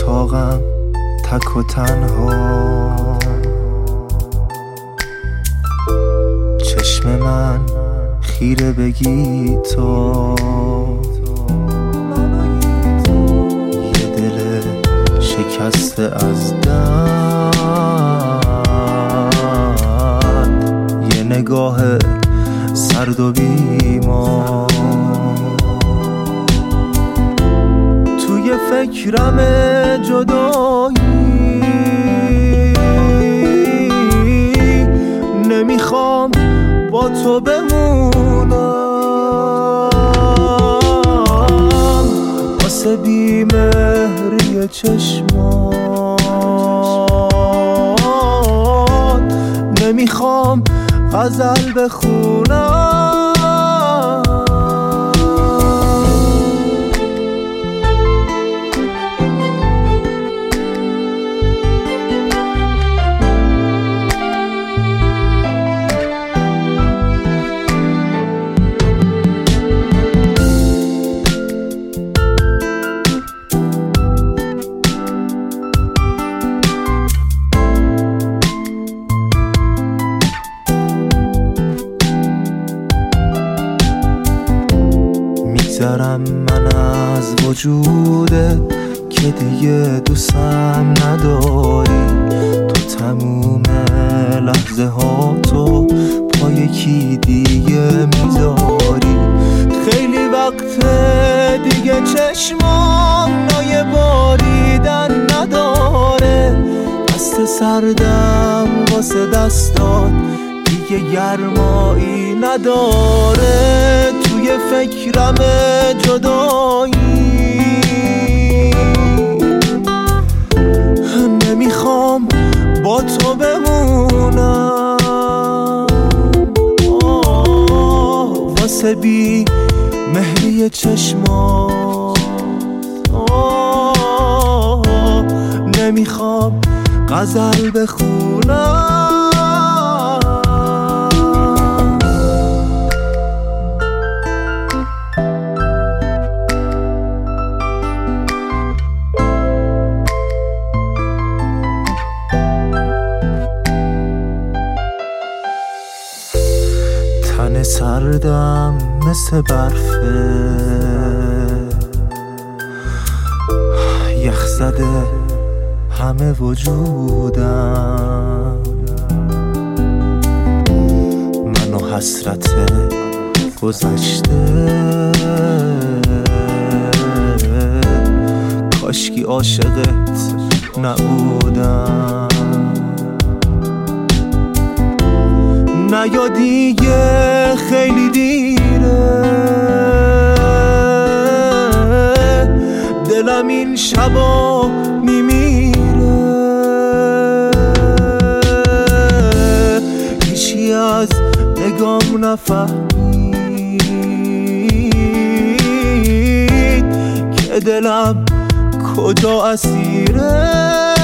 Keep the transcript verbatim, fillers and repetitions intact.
اتاقم تک و تنها، چشم من خیره بگی تو، یه دل شکسته از درد، یه نگاه سرد و بیمار، توی فکرم جدایی، نمیخوام با تو بمونم، واسه بیمهری چشمات نمیخوام غزل بخونم. میگذرم من از وجوده که دیگه دوستم نداری، تو تموم لحظه ها تو پای یکی دیگه میذاری، خیلی وقت دیگه چشمام نای باریدن نداره، دست سردم واسه دستات دیگه گرمایی نداره، توی فکرم جدایی، نمیخوام با تو بمونم، آه واسه بی مهری چشمات، آه نمیخوام غزل بخونم. تن سردم مثل برفه، یخ زده همه وجودم، من و حسرت گذشته، کاشکی عاشقت نبودم، نیا دیگه خیلی دیره، دلم این شبا میمیره، هیچی از نگام نفهمید که دلم کجا اسیره.